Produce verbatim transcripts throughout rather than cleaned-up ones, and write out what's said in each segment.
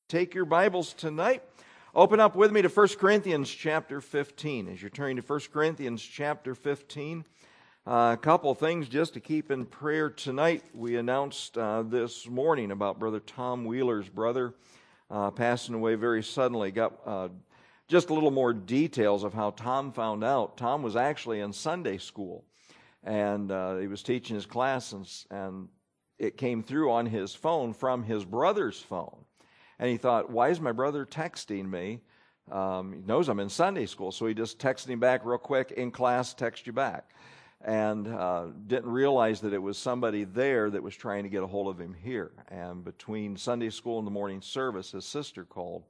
take your Bibles tonight, open up with me to First Corinthians chapter fifteen. As you're turning to First Corinthians chapter fifteen, uh, a couple things just to keep in prayer tonight. We announced uh, this morning about Brother Tom Wheeler's brother uh, passing away very suddenly. Got uh, just a little more details of how Tom found out. Tom was actually in Sunday school, and uh, he was teaching his class, and, and it came through on his phone from his brother's phone. And he thought, why is my brother texting me? Um, he knows I'm in Sunday school, so he just texted him back real quick, in class, text you back. And uh, didn't realize that it was somebody there that was trying to get a hold of him here. And between Sunday school and the morning service, his sister called.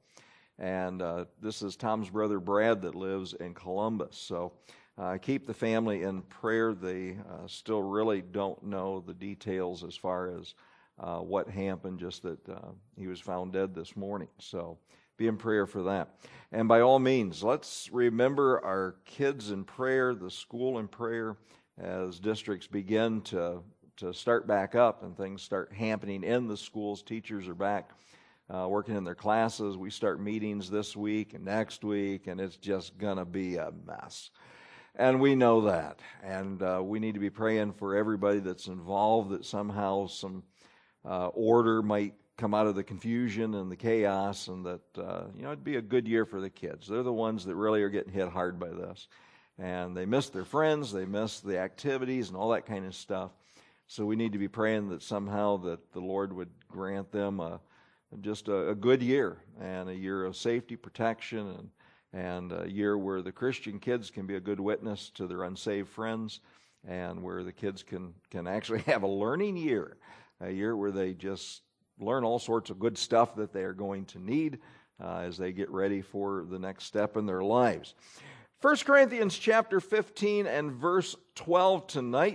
And uh, this is Tom's brother Brad that lives in Columbus. So uh, keep the family in prayer. They uh, still really don't know the details as far as Uh, what happened, just that uh, he was found dead this morning. So be in prayer for that. And by all means, let's remember our kids in prayer, the school in prayer, as districts begin to, to start back up and things start happening in the schools. Teachers are back uh, working in their classes. We start meetings this week and next week, and it's just going to be a mess. And we know that. And uh, we need to be praying for everybody that's involved, that somehow some Uh, order might come out of the confusion and the chaos, and that, uh, you know, it'd be a good year for the kids. They're the ones that really are getting hit hard by this. And they miss their friends, they miss the activities and all that kind of stuff. So we need to be praying that somehow that the Lord would grant them a, just a, a good year, and a year of safety, protection, and, and a year where the Christian kids can be a good witness to their unsaved friends, and where the kids can, can actually have a learning year. A year where they just learn all sorts of good stuff that they are going to need uh, as they get ready for the next step in their lives. First Corinthians chapter fifteen and verse twelve tonight.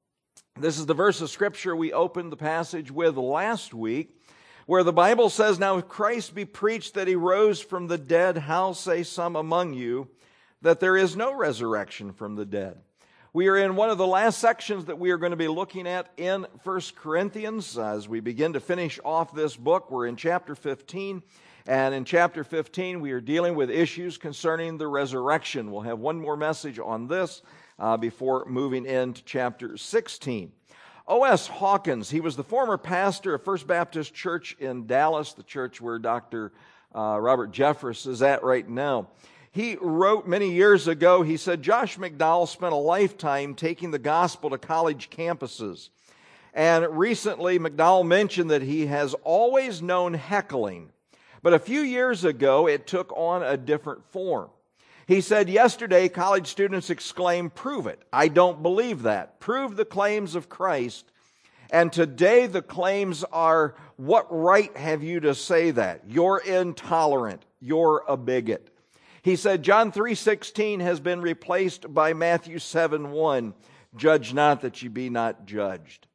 This is the verse of Scripture we opened the passage with last week, where the Bible says, "Now if Christ be preached that he rose from the dead, how say some among you that there is no resurrection from the dead?" We are in one of the last sections that we are going to be looking at in First Corinthians. As we begin to finish off this book, we're in chapter fifteen. And in chapter fifteen, we are dealing with issues concerning the resurrection. We'll have one more message on this uh, before moving into chapter sixteen. O S Hawkins, he was the former pastor of First Baptist Church in Dallas, the church where Doctor Uh, Robert Jeffress is at right now. He wrote many years ago, he said, Josh McDowell spent a lifetime taking the gospel to college campuses. And recently, McDowell mentioned that he has always known heckling. But a few years ago, it took on a different form. He said, yesterday, college students exclaimed, "Prove it. I don't believe that. Prove the claims of Christ." And today, the claims are, "What right have you to say that? You're intolerant. You're a bigot." He said John three sixteen has been replaced by Matthew seven one. "Judge not that ye be not judged."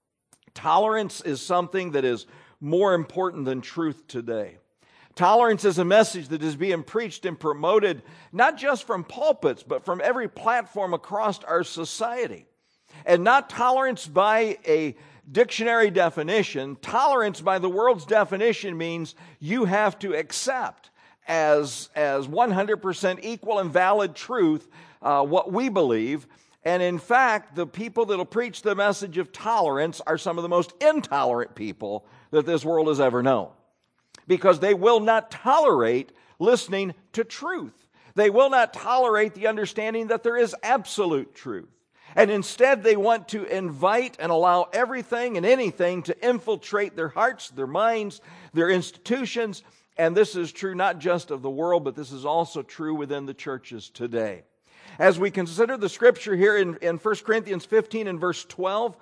Tolerance is something that is more important than truth today. Tolerance is a message that is being preached and promoted not just from pulpits, but from every platform across our society. And not tolerance by a dictionary definition. Tolerance by the world's definition means you have to accept as, as one hundred percent equal and valid truth uh, what we believe. And in fact, the people that will preach the message of tolerance are some of the most intolerant people that this world has ever known. Because they will not tolerate listening to truth. They will not tolerate the understanding that there is absolute truth. And instead, they want to invite and allow everything and anything to infiltrate their hearts, their minds, their institutions. And this is true not just of the world, but this is also true within the churches today. As we consider the scripture here in, in First Corinthians fifteen and verse twelve,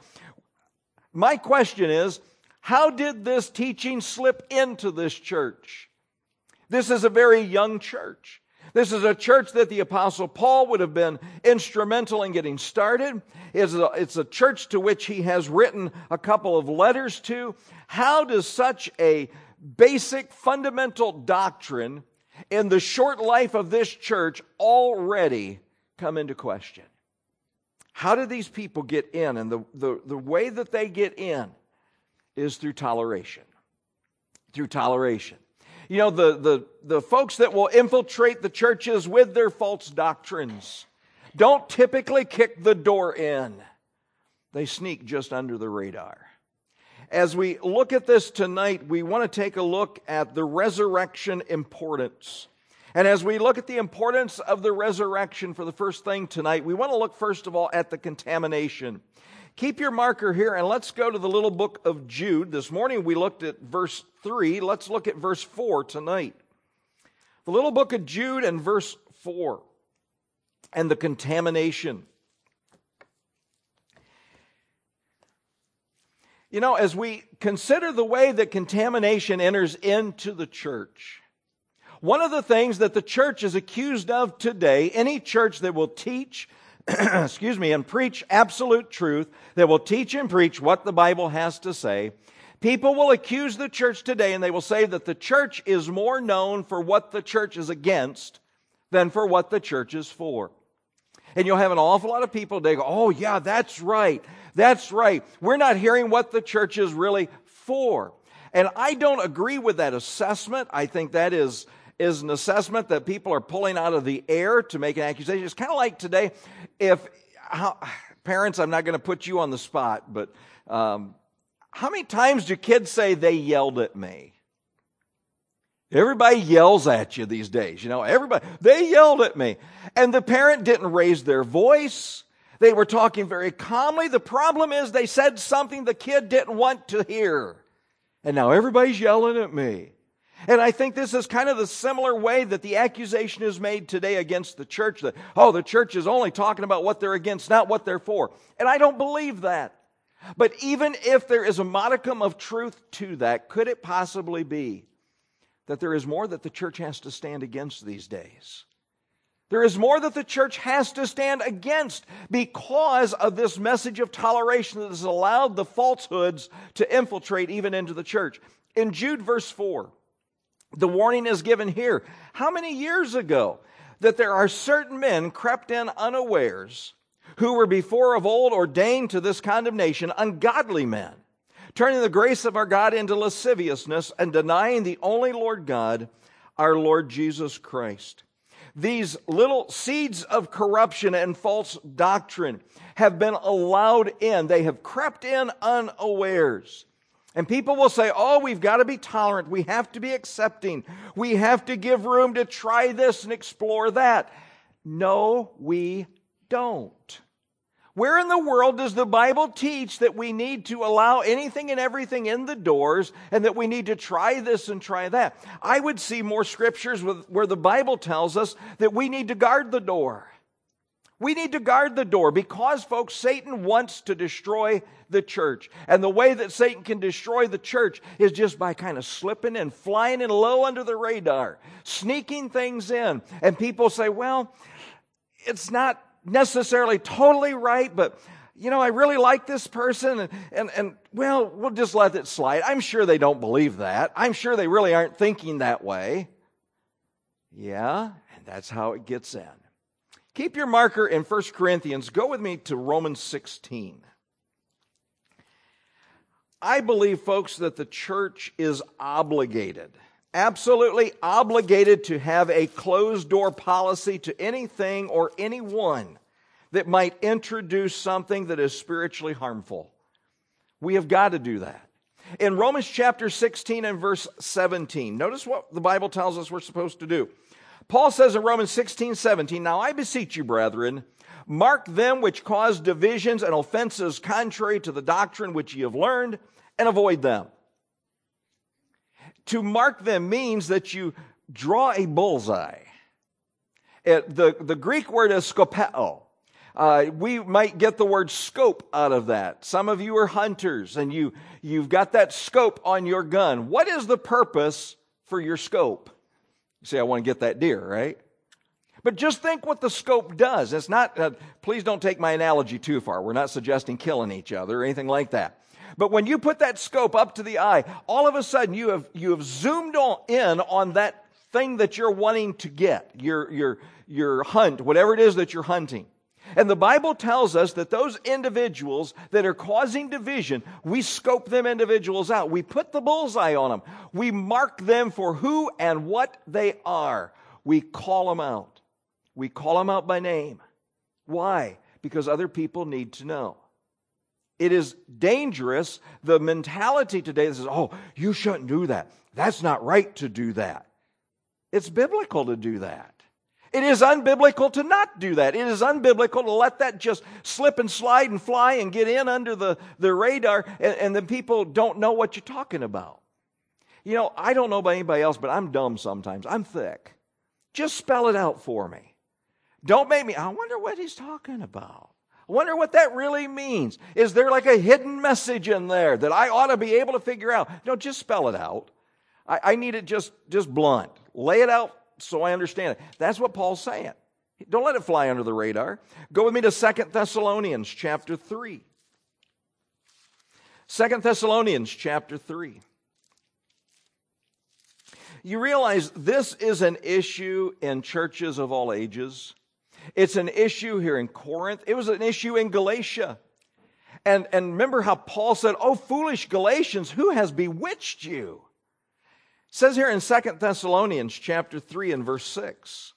my question is, how did this teaching slip into this church? This is a very young church. This is a church that the Apostle Paul would have been instrumental in getting started. It's a, it's a church to which he has written a couple of letters to. How does such a basic, fundamental doctrine in the short life of this church already come into question? How did these people get in? And the, the, the way that they get in is through toleration. Through toleration. You know, the, the, the folks that will infiltrate the churches with their false doctrines don't typically kick the door in. They sneak just under the radar. As we look at this tonight, we want to take a look at the resurrection importance. And as we look at the importance of the resurrection for the first thing tonight, we want to look first of all at the contamination. Keep your marker here and let's go to the little book of Jude. This morning we looked at verse three. Let's look at verse four tonight. The little book of Jude and verse four and the contamination. You know, as we consider the way that contamination enters into the church, one of the things that the church is accused of today, any church that will teach excuse me, and preach absolute truth, that will teach and preach what the Bible has to say, people will accuse the church today and they will say that the church is more known for what the church is against than for what the church is for. And you'll have an awful lot of people, they go, oh yeah, that's right, that's right. We're not hearing what the church is really for. And I don't agree with that assessment. I think that is is an assessment that people are pulling out of the air to make an accusation. It's kind of like today, if, how, parents, I'm not going to put you on the spot, but um, how many times do kids say they yelled at me? Everybody yells at you these days, you know, everybody, they yelled at me. And the parent didn't raise their voice. They were talking very calmly. The problem is they said something the kid didn't want to hear. And now everybody's yelling at me. And I think this is kind of the similar way that the accusation is made today against the church, that, oh, the church is only talking about what they're against, not what they're for. And I don't believe that. But even if there is a modicum of truth to that, could it possibly be that there is more that the church has to stand against these days? There is more that the church has to stand against because of this message of toleration that has allowed the falsehoods to infiltrate even into the church. In Jude verse four, the warning is given here. How many years ago that there are certain men crept in unawares who were before of old ordained to this condemnation, ungodly men, turning the grace of our God into lasciviousness and denying the only Lord God, our Lord Jesus Christ. These little seeds of corruption and false doctrine have been allowed in. They have crept in unawares. And people will say, oh, we've got to be tolerant. We have to be accepting. We have to give room to try this and explore that. No, we don't. Where in the world does the Bible teach that we need to allow anything and everything in the doors and that we need to try this and try that? I would see more scriptures with, where the Bible tells us that we need to guard the door. We need to guard the door because, folks, Satan wants to destroy the church. And the way that Satan can destroy the church is just by kind of slipping and flying in low under the radar, sneaking things in. And people say, well, it's not necessarily totally right, but, you know, I really like this person. And, and, and well, we'll just let it slide. I'm sure they don't believe that. I'm sure they really aren't thinking that way. Yeah, and that's how it gets in. Keep your marker in First Corinthians. Go with me to Romans sixteen. I believe, folks, that the church is obligated, absolutely obligated to have a closed-door policy to anything or anyone that might introduce something that is spiritually harmful. We have got to do that. In Romans chapter sixteen and verse seventeen, notice what the Bible tells us we're supposed to do. Paul says in Romans sixteen, seventeen, now I beseech you, brethren, mark them which cause divisions and offenses contrary to the doctrine which ye have learned, and avoid them. To mark them means that you draw a bullseye. It, the, the Greek word is skopeo. Uh, we might get the word scope out of that. Some of you are hunters, and you, you've got that scope on your gun. What is the purpose for your scope? You say, I want to get that deer, right? But just think what the scope does. It's not, uh, please don't take my analogy too far. We're not suggesting killing each other or anything like that. But when you put that scope up to the eye, all of a sudden you have, you have zoomed on, in on that thing that you're wanting to get, your, your, your hunt, whatever it is that you're hunting. And the Bible tells us that those individuals that are causing division, we scope them individuals out. We put the bullseye on them. We mark them for who and what they are. We call them out. We call them out by name. Why? Because other people need to know. It is dangerous, the mentality today that says, oh, you shouldn't do that. That's not right to do that. It's biblical to do that. It is unbiblical to not do that. It is unbiblical to let that just slip and slide and fly and get in under the, the radar, and, and then people don't know what you're talking about. You know, I don't know about anybody else, but I'm dumb sometimes. I'm thick. Just spell it out for me. Don't make me, I wonder what he's talking about. I wonder what that really means. Is there like a hidden message in there that I ought to be able to figure out? No, just spell it out. I, I need it just, just blunt. Lay it out so I understand it. That's what Paul's saying. Don't let it fly under the radar. Go with me to Second Thessalonians chapter three. Second Thessalonians chapter three. You realize this is an issue in churches of all ages. It's an issue here in Corinth. It was an issue in Galatia. And, and remember how Paul said, oh, foolish Galatians, who has bewitched you? It says here in Second Thessalonians chapter three and verse six,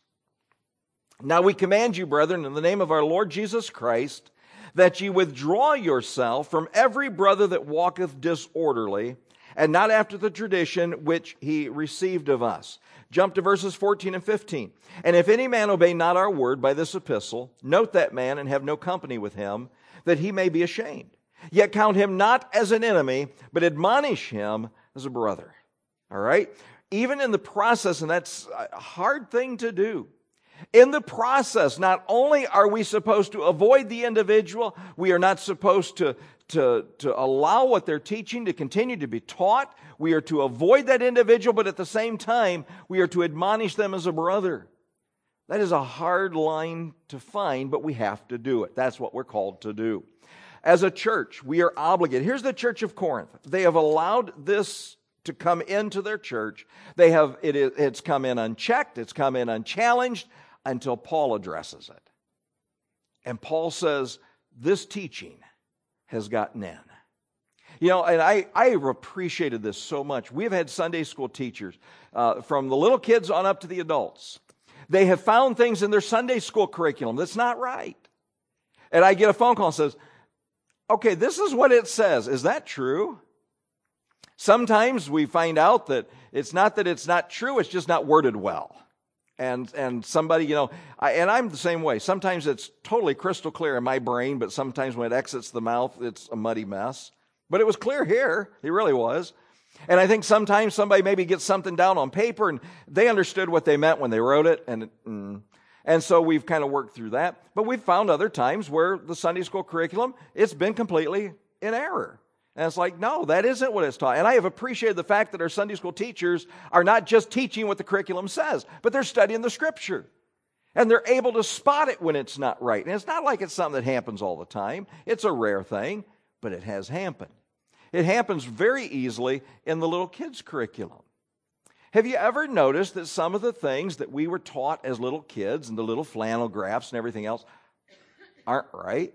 now we command you, brethren, in the name of our Lord Jesus Christ, that ye withdraw yourself from every brother that walketh disorderly, and not after the tradition which he received of us. Jump to verses fourteen and fifteen. And if any man obey not our word by this epistle, note that man and have no company with him, that he may be ashamed. Yet count him not as an enemy, but admonish him as a brother. All right? Even in the process, and that's a hard thing to do, in the process, not only are we supposed to avoid the individual, we are not supposed to, to, to allow what they're teaching to continue to be taught. We are to avoid that individual, but at the same time, we are to admonish them as a brother. That is a hard line to find, but we have to do it. That's what we're called to do. As a church, we are obligated. Here's the church of Corinth. They have allowed this to come into their church. They have it, it's come in unchecked, it's come in unchallenged until Paul addresses it. And Paul says, this teaching has gotten in. You know, and I, I appreciated this so much. We've had Sunday school teachers, uh, from the little kids on up to the adults. They have found things in their Sunday school curriculum that's not right. And I get a phone call and says, okay, this is what it says. Is that true? Sometimes we find out that it's not that it's not true, it's just not worded well. And and somebody, you know, I, and I'm the same way. Sometimes it's totally crystal clear in my brain, but sometimes when it exits the mouth, it's a muddy mess. But it was clear here. It really was. And I think sometimes somebody maybe gets something down on paper and they understood what they meant when they wrote it. And, mm, and so we've kind of worked through that. But we've found other times where the Sunday school curriculum, it's been completely in error. And it's like, no, that isn't what it's taught. And I have appreciated the fact that our Sunday school teachers are not just teaching what the curriculum says, but they're studying the Scripture. And they're able to spot it when it's not right. And it's not like it's something that happens all the time. It's a rare thing, but it has happened. It happens very easily in the little kids' curriculum. Have you ever noticed that some of the things that we were taught as little kids and the little flannel graphs and everything else aren't right?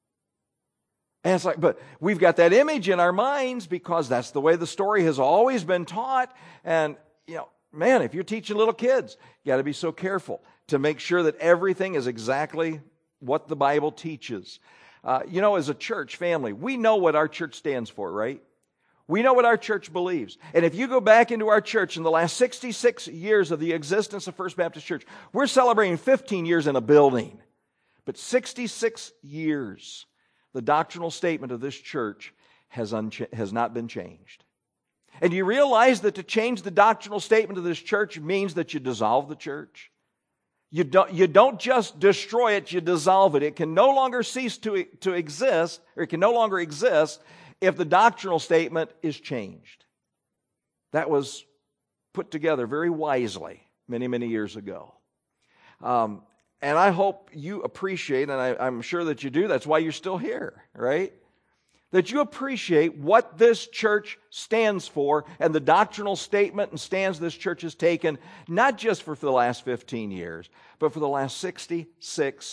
And it's like, but we've got that image in our minds because that's the way the story has always been taught. And, you know, man, if you're teaching little kids, you got to be so careful to make sure that everything is exactly what the Bible teaches. Uh, you know, as a church family, we know what our church stands for, right? We know what our church believes. And if you go back into our church in the last sixty-six years of the existence of First Baptist Church, we're celebrating fifteen years in a building. But sixty-six years, the doctrinal statement of this church has, uncha- has not been changed. And you realize that to change the doctrinal statement of this church means that you dissolve the church? You don't, you don't just destroy it, you dissolve it. It can no longer cease to, to exist, or it can no longer exist if the doctrinal statement is changed. That was put together very wisely many, many years ago. Um, and I hope you appreciate, and I, I'm sure that you do, that's why you're still here, right? That you appreciate what this church stands for and the doctrinal statement and stands this church has taken, not just for, for the last fifteen years, but for the last sixty-six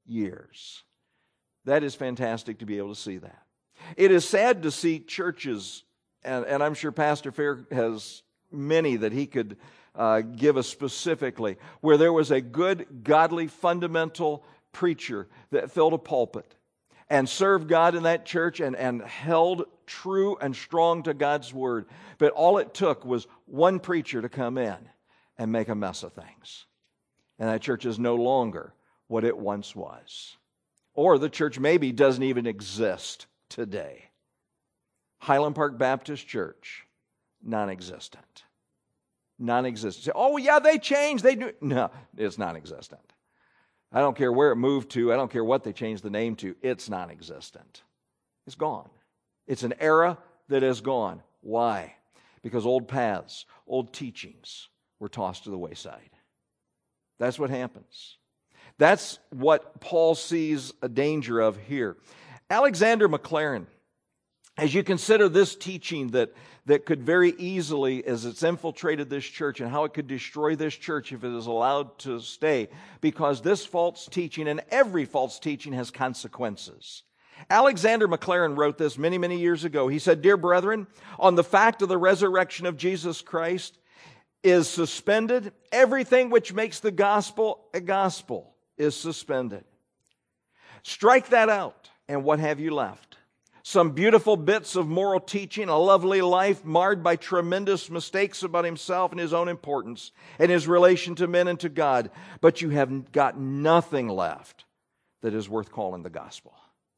years. That is fantastic to be able to see that. It is sad to see churches, and, and I'm sure Pastor Fair has many that he could uh, give us specifically, where there was a good, godly, fundamental preacher that filled a pulpit and served God in that church and, and held true and strong to God's word. But all it took was one preacher to come in and make a mess of things. And that church is no longer what it once was. Or the church maybe doesn't even exist today. Highland Park Baptist Church, non-existent. Non-existent. Oh, yeah, they changed. They do. No, it's non-existent. I don't care where it moved to. I don't care what they changed the name to. It's non-existent. It's gone. It's an era that is gone. Why? Because old paths, old teachings were tossed to the wayside. That's what happens. That's what Paul sees a danger of here. Alexander Maclaren, as you consider this teaching that, that could very easily, as it's infiltrated this church, and how it could destroy this church if it is allowed to stay, because this false teaching and every false teaching has consequences. Alexander Maclaren wrote this many, many years ago. He said, "Dear brethren, on the fact of the resurrection of Jesus Christ is suspended. Everything which makes the gospel a gospel is suspended. Strike that out, and what have you left? Some beautiful bits of moral teaching, a lovely life marred by tremendous mistakes about himself and his own importance and his relation to men and to God. But you have got nothing left that is worth calling the gospel."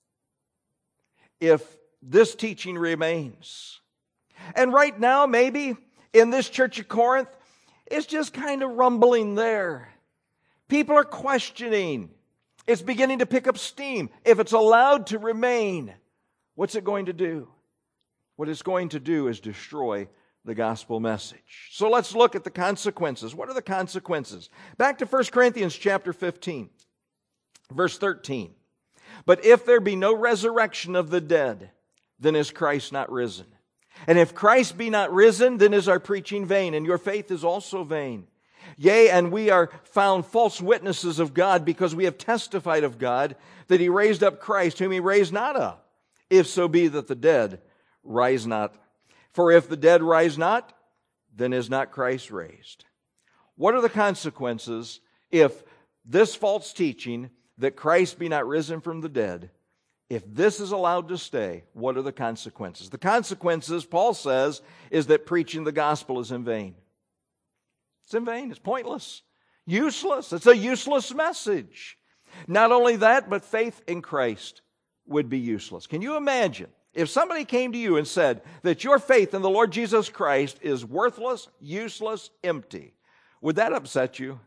If this teaching remains, and right now maybe in this church of Corinth, it's just kind of rumbling there. People are questioning. It's beginning to pick up steam. If it's allowed to remain, what's it going to do? What it's going to do is destroy the gospel message. So let's look at the consequences. What are the consequences? Back to First Corinthians chapter fifteen, verse thirteen. "But if there be no resurrection of the dead, then is Christ not risen. And if Christ be not risen, then is our preaching vain, and your faith is also vain. Yea, and we are found false witnesses of God, because we have testified of God that He raised up Christ, whom He raised not up, if so be that the dead rise not. For if the dead rise not, then is not Christ raised." What are the consequences if this false teaching that Christ be not risen from the dead, if this is allowed to stay, what are the consequences? The consequences, Paul says, is that preaching the gospel is in vain. It's in vain. It's pointless. Useless. It's a useless message. Not only that, but faith in Christ would be useless. Can you imagine if somebody came to you and said that your faith in the Lord Jesus Christ is worthless, useless, empty? Would that upset you?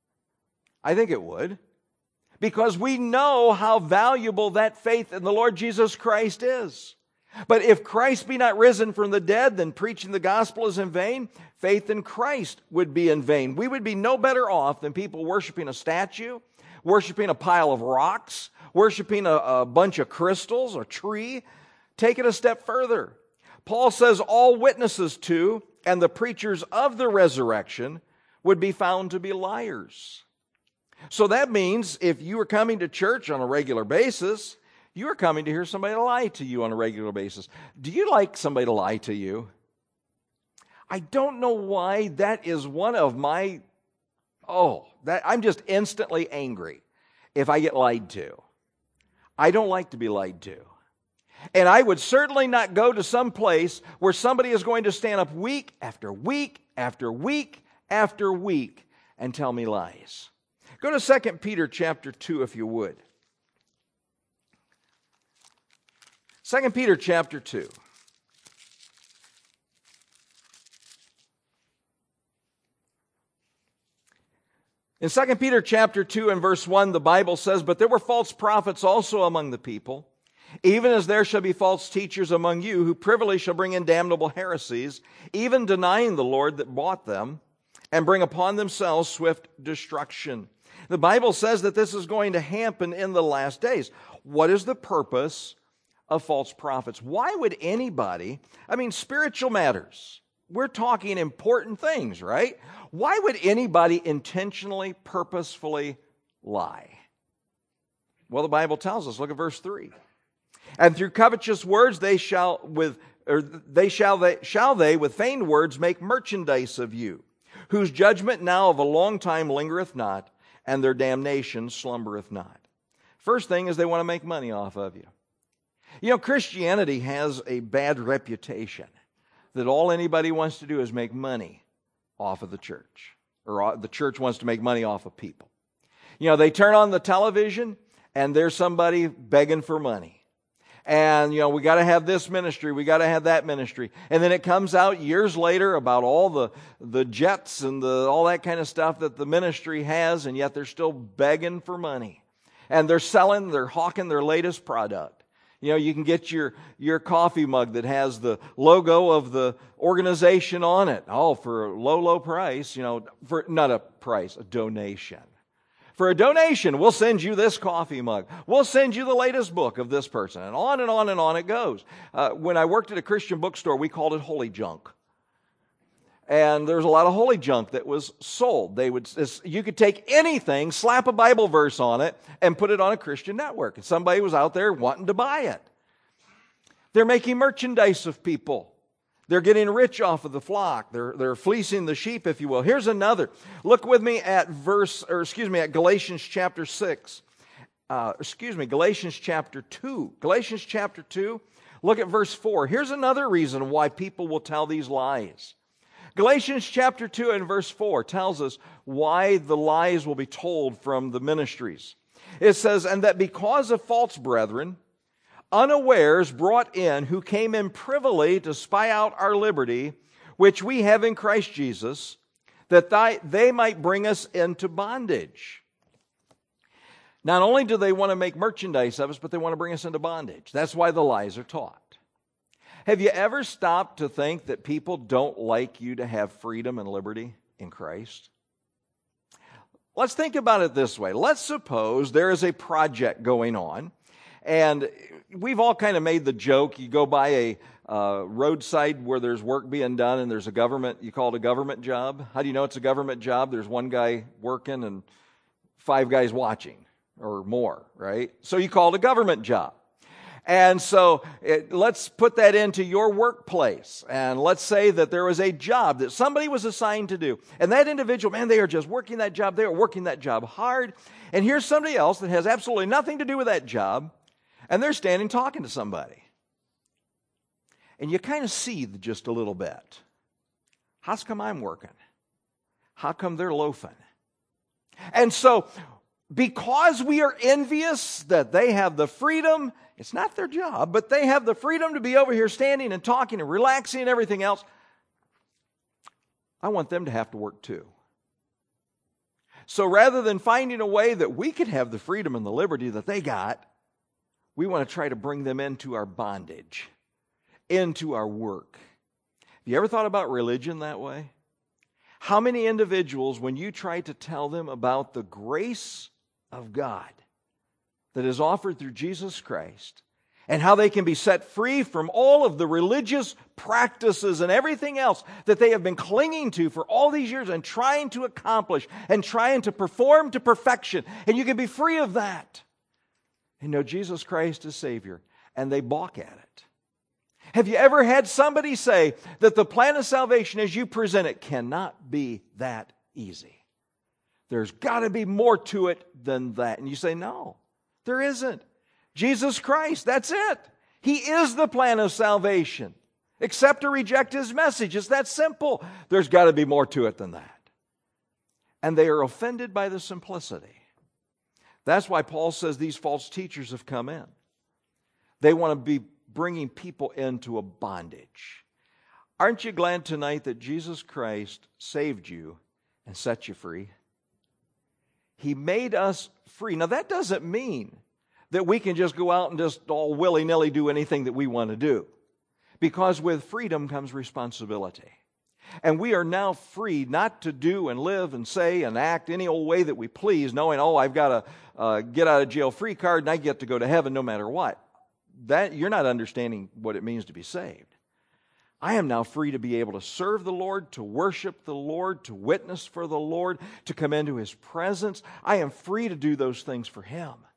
I think it would. Because we know how valuable that faith in the Lord Jesus Christ is. But if Christ be not risen from the dead, then preaching the gospel is in vain. Faith in Christ would be in vain. We would be no better off than people worshiping a statue, worshiping a pile of rocks, worshiping a, a bunch of crystals or tree. Take it a step further. Paul says all witnesses to and the preachers of the resurrection would be found to be liars. So that means if you are coming to church on a regular basis, you are coming to hear somebody lie to you on a regular basis. Do you like somebody to lie to you? I don't know why that is one of my, oh, that I'm just instantly angry if I get lied to. I don't like to be lied to. And I would certainly not go to some place where somebody is going to stand up week after week after week after week and tell me lies. Go to Second Peter chapter two, if you would. Second Peter chapter two. In Second Peter chapter two and verse one, the Bible says, "But there were false prophets also among the people, even as there shall be false teachers among you, who privily shall bring in damnable heresies, even denying the Lord that bought them, and bring upon themselves swift destruction." The Bible says that this is going to happen in the last days. What is the purpose of false prophets? Why would anybody, I mean, spiritual matters, we're talking important things, right? Why would anybody intentionally, purposefully lie? Well, the Bible tells us, look at verse three. And through covetous words they shall with or they shall they shall they with feigned words make merchandise of you, whose judgment now of a long time lingereth not, and their damnation slumbereth not. First thing is they want to make money off of you. You know, Christianity has a bad reputation that all anybody wants to do is make money off of the church, or the church wants to make money off of people. You know, they turn on the television and there's somebody begging for money. And, you know, we got to have this ministry, we got to have that ministry. And then it comes out years later about all the, the jets and the, all that kind of stuff that the ministry has, and yet they're still begging for money. And they're selling, they're hawking their latest product. You know, you can get your, your coffee mug that has the logo of the organization on it. Oh, for a low, low price, you know, for not a price, a donation. For a donation, we'll send you this coffee mug. We'll send you the latest book of this person. And on and on and on it goes. Uh, when I worked at a Christian bookstore, we called it holy junk. And there was a lot of holy junk that was sold. They would, you could take anything, slap a Bible verse on it, and put it on a Christian network. And somebody was out there wanting to buy it. They're making merchandise of people. They're getting rich off of the flock. They're, they're fleecing the sheep, if you will. Here's another. Look with me at verse, or excuse me, at Galatians chapter six. Uh, excuse me, Galatians chapter two. Galatians chapter two, look at verse four. Here's another reason why people will tell these lies. Galatians chapter two and verse four tells us why the lies will be told from the ministries. It says, and that because of false brethren, unawares brought in, who came in privily to spy out our liberty, which we have in Christ Jesus, that they might bring us into bondage. Not only do they want to make merchandise of us, but they want to bring us into bondage. That's why the lies are taught. Have you ever stopped to think that people don't like you to have freedom and liberty in Christ? Let's think about it this way. Let's suppose there is a project going on, and we've all kind of made the joke. You go by a uh, roadside where there's work being done, and there's a government, you call it a government job. How do you know it's a government job? There's one guy working and five guys watching, or more, right? So you call it a government job. And so it, let's put that into your workplace. And let's say that there was a job that somebody was assigned to do. And that individual, man, they are just working that job. They are working that job hard. And here's somebody else that has absolutely nothing to do with that job. And they're standing talking to somebody. And you kind of seethe just a little bit. How come I'm working? How come they're loafing? And so, because we are envious that they have the freedom, it's not their job, but they have the freedom to be over here standing and talking and relaxing and everything else, I want them to have to work too. So rather than finding a way that we could have the freedom and the liberty that they got, we want to try to bring them into our bondage, into our work. Have you ever thought about religion that way? How many individuals, when you try to tell them about the grace of God that is offered through Jesus Christ, and how they can be set free from all of the religious practices and everything else that they have been clinging to for all these years and trying to accomplish and trying to perform to perfection, and you can be free of that and know Jesus Christ as Savior, and they balk at it. Have you ever had somebody say that the plan of salvation as you present it cannot be that easy? There's got to be more to it than that. And you say, no, there isn't. Jesus Christ, that's it. He is the plan of salvation. Accept or reject His message. It's that simple. There's got to be more to it than that. And they are offended by the simplicity. That's why Paul says these false teachers have come in. They want to be bringing people into a bondage. Aren't you glad tonight that Jesus Christ saved you and set you free? He made us free. Now that doesn't mean that we can just go out and just all willy-nilly do anything that we want to do. Because with freedom comes responsibility. And we are now free not to do and live and say and act any old way that we please, knowing, oh, I've got a uh, get out of jail free card and I get to go to heaven no matter what. That you're not understanding what it means to be saved. I am now free to be able to serve the Lord, to worship the Lord, to witness for the Lord, to come into His presence. I am free to do those things for Him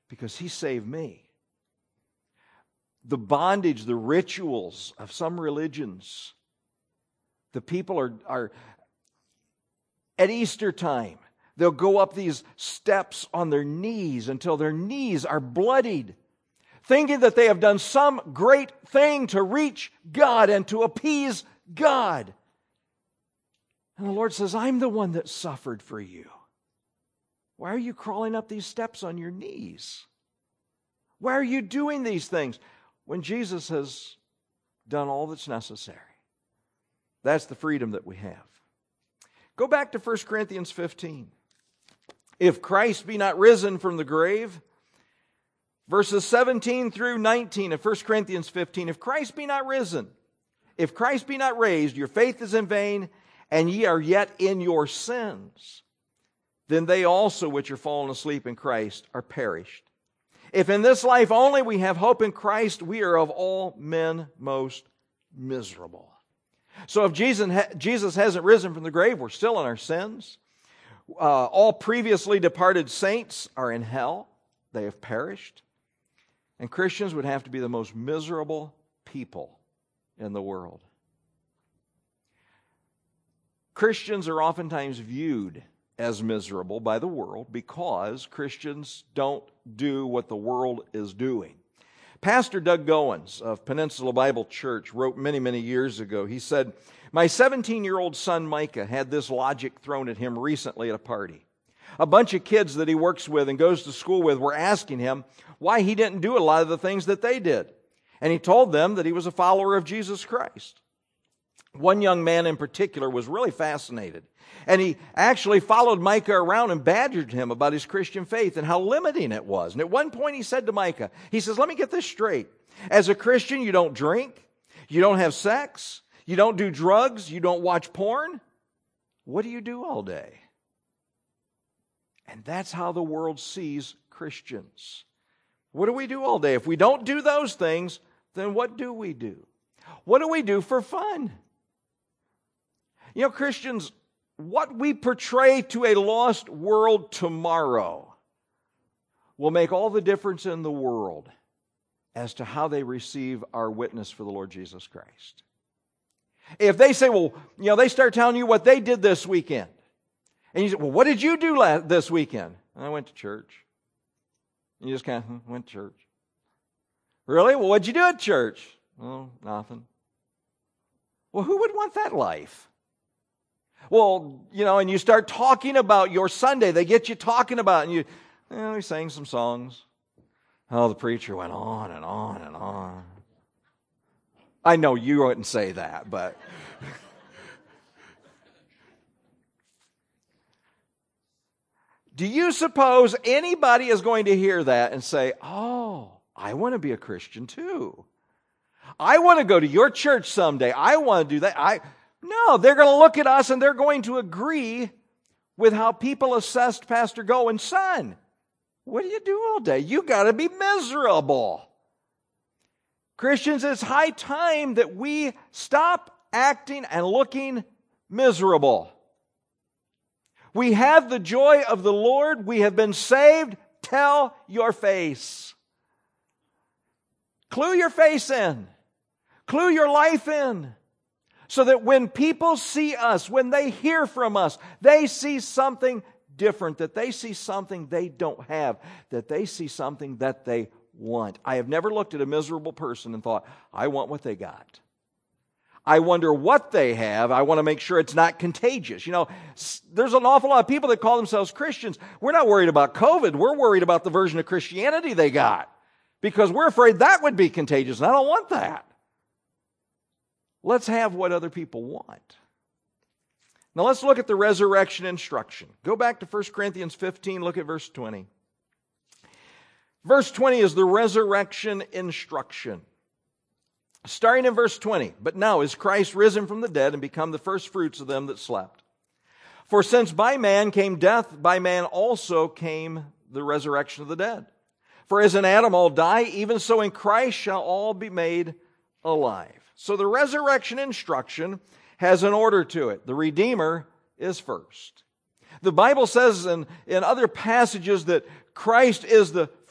because He saved me. The bondage, the rituals of some religions, the people are, are at Easter time, they'll go up these steps on their knees until their knees are bloodied, thinking that they have done some great thing to reach God and to appease God. And the Lord says, I'm the one that suffered for you. Why are you crawling up these steps on your knees? Why are you doing these things when Jesus has done all that's necessary? That's the freedom that we have. Go back to First Corinthians fifteen. If Christ be not risen from the grave, verses seventeen through nineteen of First Corinthians fifteen, if Christ be not risen, if Christ be not raised, your faith is in vain, and ye are yet in your sins. Then they also which are fallen asleep in Christ are perished. If in this life only we have hope in Christ, we are of all men most miserable. So if Jesus, Jesus hasn't risen from the grave, we're still in our sins. Uh, all previously departed saints are in hell. They have perished. And Christians would have to be the most miserable people in the world. Christians are oftentimes viewed as miserable by the world because Christians don't do what the world is doing. Pastor Doug Goins of Peninsula Bible Church wrote many, many years ago, he said, my seventeen-year-old son Micah had this logic thrown at him recently at a party. A bunch of kids that he works with and goes to school with were asking him why he didn't do a lot of the things that they did. And he told them that he was a follower of Jesus Christ. One young man in particular was really fascinated. And he actually followed Micah around and badgered him about his Christian faith and how limiting it was. And at one point he said to Micah, he says, let me get this straight. As a Christian, you don't drink, you don't have sex, you don't do drugs, you don't watch porn. What do you do all day? And that's how the world sees Christians. What do we do all day? If we don't do those things, then what do we do? What do we do for fun? You know, Christians, what we portray to a lost world tomorrow will make all the difference in the world as to how they receive our witness for the Lord Jesus Christ. If they say, well, you know, they start telling you what they did this weekend. And you say, well, what did you do last, this weekend? I went to church. And you just kind of hmm, went to church. Really? Well, what'd you do at church? Oh, nothing. Well, who would want that life? Well, you know, and you start talking about your Sunday. They get you talking about it, and you, you know, we sang some songs. Oh, the preacher went on and on and on. I know you wouldn't say that, but... Do you suppose anybody is going to hear that and say, oh, I want to be a Christian too. I want to go to your church someday. I want to do that. I No, they're going to look at us and they're going to agree with how people assessed Pastor Goins' son. What do you do all day? You got to be miserable. Christians, it's high time that we stop acting and looking miserable. We have the joy of the Lord. We have been saved. Tell your face. Clue your face in. Clue your life in. So that when people see us, when they hear from us, they see something different, that they see something they don't have, that they see something that they want. I have never looked at a miserable person and thought, I want what they got. I wonder what they have. I want to make sure it's not contagious. You know, there's an awful lot of people that call themselves Christians. We're not worried about COVID. We're worried about the version of Christianity they got because we're afraid that would be contagious, and I don't want that. Let's have what other people want. Now let's look at the resurrection instruction. Go back to First Corinthians fifteen, look at verse twenty. Verse twenty is the resurrection instruction. Starting in verse twenty, but now is Christ risen from the dead and become the first fruits of them that slept. For since by man came death, by man also came the resurrection of the dead. For as in Adam all die, even so in Christ shall all be made alive. So the resurrection instruction has an order to it. The Redeemer is first. The Bible says in, in other passages that Christ is the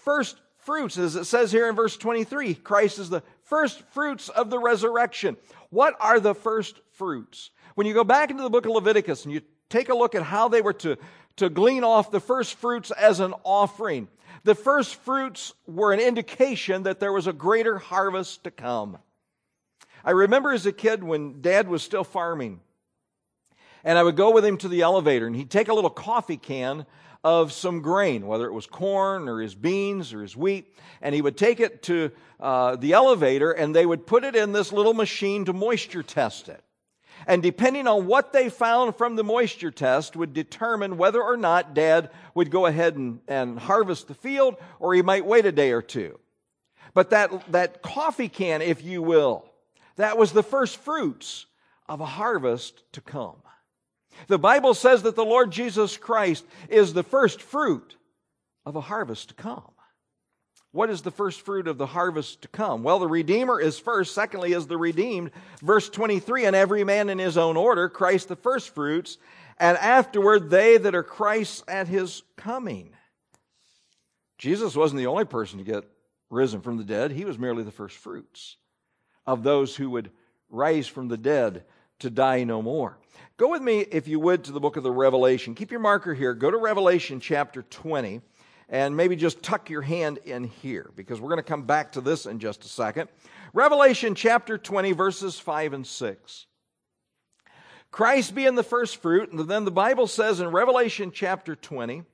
first fruits. As it says here in verse twenty-three, Christ is the first fruits of the resurrection. What are the first fruits? When you go back into the book of Leviticus and you take a look at how they were to, to glean off the first fruits as an offering, the first fruits were an indication that there was a greater harvest to come. I remember as a kid when Dad was still farming, and I would go with him to the elevator, and he'd take a little coffee can of some grain, whether it was corn or his beans or his wheat, and he would take it to uh, the elevator, and they would put it in this little machine to moisture test it. And depending on what they found from the moisture test would determine whether or not Dad would go ahead and, and harvest the field, or he might wait a day or two. But that, that coffee can, if you will, that was the first fruits of a harvest to come. The Bible says that the Lord Jesus Christ is the first fruit of a harvest to come. What is the first fruit of the harvest to come? Well, the Redeemer is first. Secondly is the redeemed. Verse twenty-three, and every man in his own order, Christ the first fruits, and afterward they that are Christ's at his coming. Jesus wasn't the only person to get risen from the dead. He was merely the first fruits of those who would rise from the dead to die no more. Go with me, if you would, to the book of the Revelation. Keep your marker here. Go to Revelation chapter twenty. And maybe just tuck your hand in here, because we're going to come back to this in just a second. Revelation chapter twenty, verses five and six. Christ being the first fruit, and then the Bible says in Revelation chapter twenty,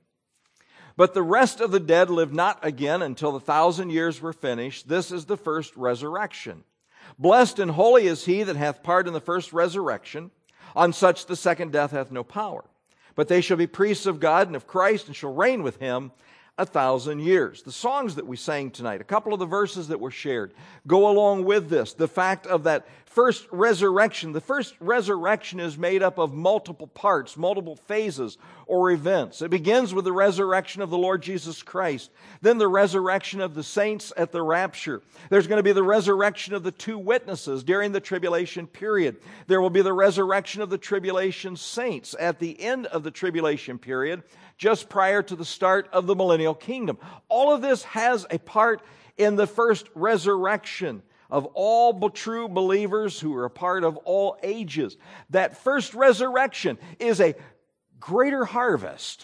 but the rest of the dead live not again until the thousand years were finished. This is the first resurrection. Blessed and holy is he that hath part in the first resurrection. On such the second death hath no power. But they shall be priests of God and of Christ, and shall reign with him a thousand years. The songs that we sang tonight, a couple of the verses that were shared, go along with this. The fact of that first resurrection. The first resurrection is made up of multiple parts, multiple phases or events. It begins with the resurrection of the Lord Jesus Christ. Then the resurrection of the saints at the rapture. There's going to be the resurrection of the two witnesses during the tribulation period. There will be the resurrection of the tribulation saints at the end of the tribulation period, just prior to the start of the millennial kingdom. All of this has a part in the first resurrection of all true believers who are a part of all ages. That first resurrection is a greater harvest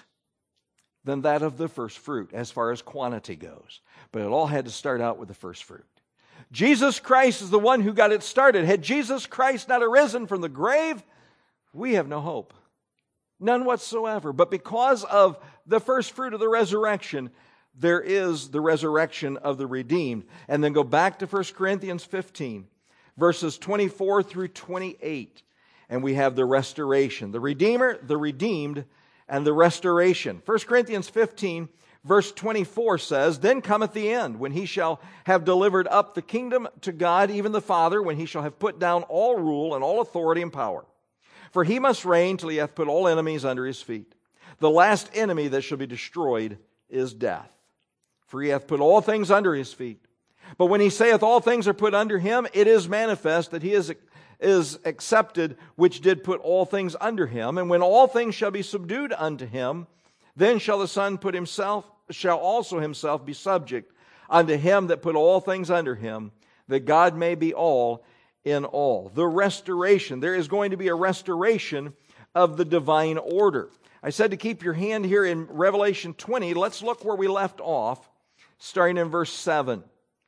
than that of the first fruit as far as quantity goes. But it all had to start out with the first fruit. Jesus Christ is the one who got it started. Had Jesus Christ not arisen from the grave, we have no hope. None whatsoever. But because of the first fruit of the resurrection, there is the resurrection of the redeemed. And then go back to First Corinthians fifteen, verses twenty-four through twenty-eight. And we have the restoration. The Redeemer, the redeemed, and the restoration. First Corinthians fifteen, verse twenty-four says, Then cometh the end, when he shall have delivered up the kingdom to God, even the Father, when he shall have put down all rule and all authority and power. For he must reign till he hath put all enemies under his feet. The last enemy that shall be destroyed is death. For he hath put all things under his feet. But when he saith all things are put under him, it is manifest that he is, is accepted which did put all things under him. And when all things shall be subdued unto him, then shall the Son put himself, shall also himself be subject unto him that put all things under him, that God may be all in all. The restoration. There is going to be a restoration of the divine order. I said to keep your hand here in Revelation twenty. Let's look where we left off, starting in verse seven.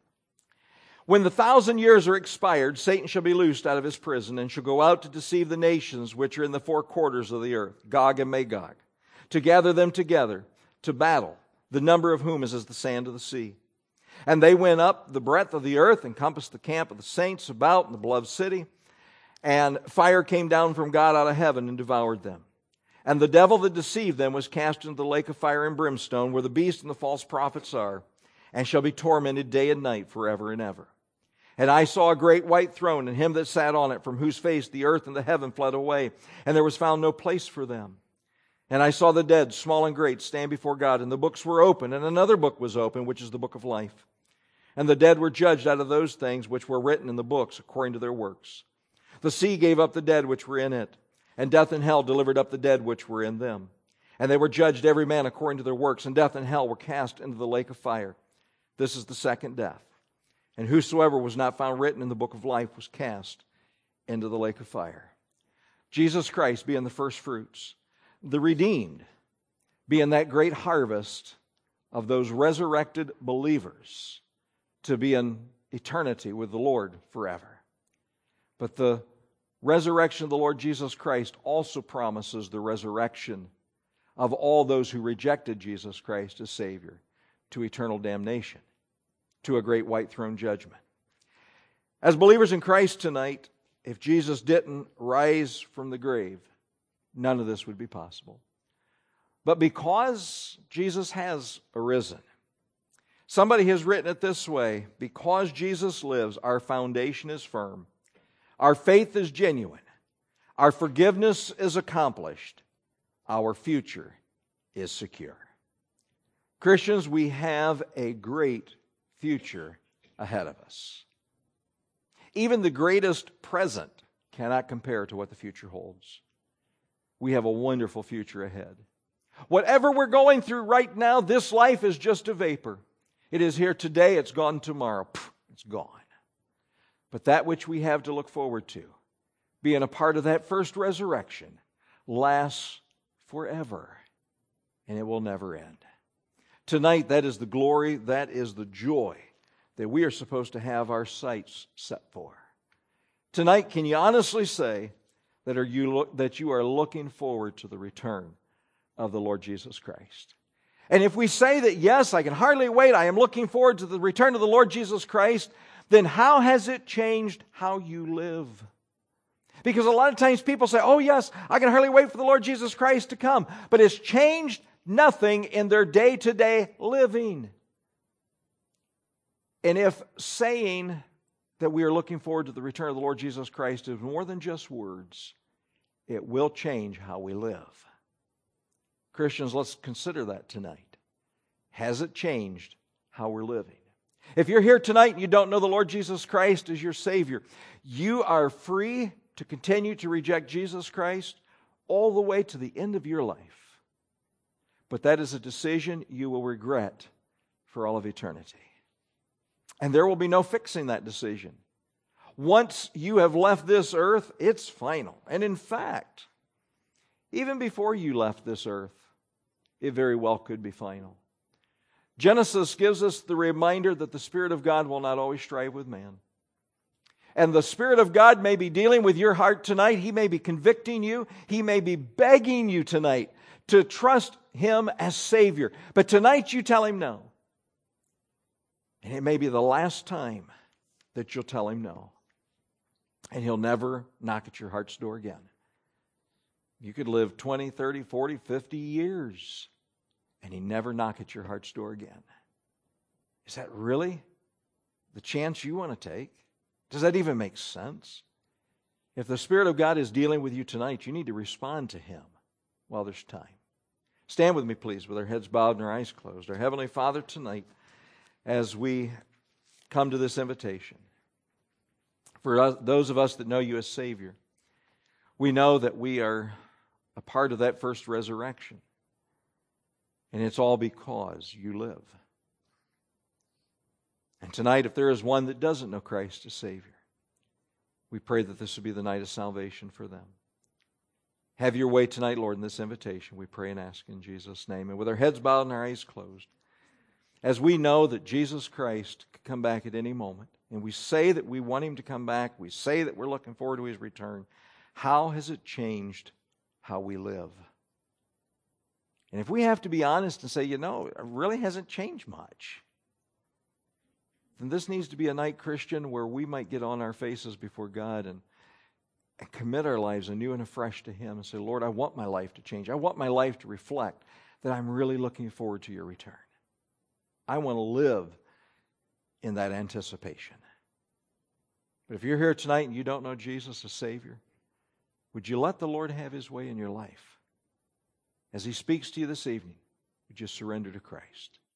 When the thousand years are expired, Satan shall be loosed out of his prison, and shall go out to deceive the nations which are in the four quarters of the earth, Gog and Magog, to gather them together to battle, the number of whom is as the sand of the sea. And they went up the breadth of the earth, and compassed the camp of the saints about in the beloved city. And fire came down from God out of heaven and devoured them. And the devil that deceived them was cast into the lake of fire and brimstone, where the beast and the false prophets are, and shall be tormented day and night forever and ever. And I saw a great white throne, and him that sat on it, from whose face the earth and the heaven fled away, and there was found no place for them. And I saw the dead, small and great, stand before God, and the books were opened, and another book was opened, which is the book of life. And the dead were judged out of those things which were written in the books according to their works. The sea gave up the dead which were in it, and death and hell delivered up the dead which were in them. And they were judged every man according to their works, and death and hell were cast into the lake of fire. This is the second death. And whosoever was not found written in the book of life was cast into the lake of fire. Jesus Christ being the first fruits, the redeemed being that great harvest of those resurrected believers to be in eternity with the Lord forever. But the resurrection of the Lord Jesus Christ also promises the resurrection of all those who rejected Jesus Christ as Savior to eternal damnation, to a great white throne judgment. As believers in Christ tonight, if Jesus didn't rise from the grave, none of this would be possible. But because Jesus has arisen, somebody has written it this way: because Jesus lives, our foundation is firm, our faith is genuine, our forgiveness is accomplished, our future is secure. Christians, we have a great future ahead of us. Even the greatest present cannot compare to what the future holds. We have a wonderful future ahead. Whatever we're going through right now, this life is just a vapor. It is here today, it's gone tomorrow. Pfft, it's gone. But that which we have to look forward to, being a part of that first resurrection, lasts forever, and it will never end. Tonight, that is the glory, that is the joy that we are supposed to have our sights set for. Tonight, can you honestly say that, are you look, that you are looking forward to the return of the Lord Jesus Christ? And if we say that, yes, I can hardly wait, I am looking forward to the return of the Lord Jesus Christ, then how has it changed how you live? Because a lot of times people say, oh yes, I can hardly wait for the Lord Jesus Christ to come. But it's changed nothing in their day-to-day living. And if saying that we are looking forward to the return of the Lord Jesus Christ is more than just words, it will change how we live. Christians, let's consider that tonight. Has it changed how we're living? If you're here tonight and you don't know the Lord Jesus Christ as your Savior, you are free to continue to reject Jesus Christ all the way to the end of your life. But that is a decision you will regret for all of eternity. And there will be no fixing that decision. Once you have left this earth, it's final. And in fact, even before you left this earth, it very well could be final. Genesis gives us the reminder that the Spirit of God will not always strive with man. And the Spirit of God may be dealing with your heart tonight. He may be convicting you. He may be begging you tonight to trust Him as Savior. But tonight you tell Him no. And it may be the last time that you'll tell Him no. And He'll never knock at your heart's door again. You could live twenty, thirty, forty, fifty years and He never knock at your heart's door again. Is that really the chance you want to take? Does that even make sense? If the Spirit of God is dealing with you tonight, you need to respond to Him while there's time. Stand with me, please, with our heads bowed and our eyes closed. Our Heavenly Father, tonight, as we come to this invitation, for us, those of us that know You as Savior, we know that we are a part of that first resurrection. And it's all because You live. And tonight, if there is one that doesn't know Christ as Savior, we pray that this will be the night of salvation for them. Have Your way tonight, Lord, in this invitation. We pray and ask in Jesus' name. And with our heads bowed and our eyes closed, as we know that Jesus Christ could come back at any moment, and we say that we want Him to come back, we say that we're looking forward to His return, how has it changed how we live? And if we have to be honest and say, you know, it really hasn't changed much, then this needs to be a night, Christian, where we might get on our faces before God and, and commit our lives anew and afresh to Him and say, Lord, I want my life to change. I want my life to reflect that I'm really looking forward to Your return. I want to live in that anticipation. But if you're here tonight and you don't know Jesus as Savior, would you let the Lord have His way in your life? As He speaks to you this evening, would you surrender to Christ?